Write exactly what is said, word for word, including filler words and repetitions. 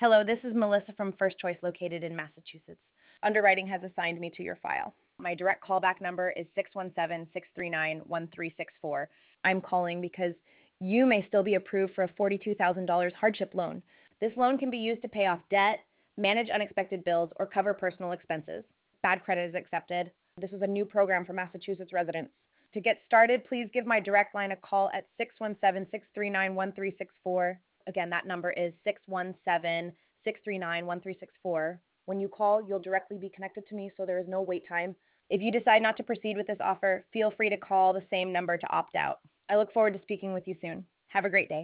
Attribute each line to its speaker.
Speaker 1: Hello, this is Melissa from First Choice located in Massachusetts. Underwriting has assigned me to your file. My direct callback number is six one seven, six three nine, one three six four. I'm calling because you may still be approved for a forty-two thousand dollars hardship loan. This loan can be used to pay off debt, manage unexpected bills, or cover personal expenses. Bad credit is accepted. This is a new program for Massachusetts residents. To get started, please give my direct line a call at six one seven, six three nine, one three six four. Again, that number is six one seven, six three nine, one three six four. When you call, you'll directly be connected to me, so there is no wait time. If you decide not to proceed with this offer, feel free to call the same number to opt out. I look forward to speaking with you soon. Have a great day.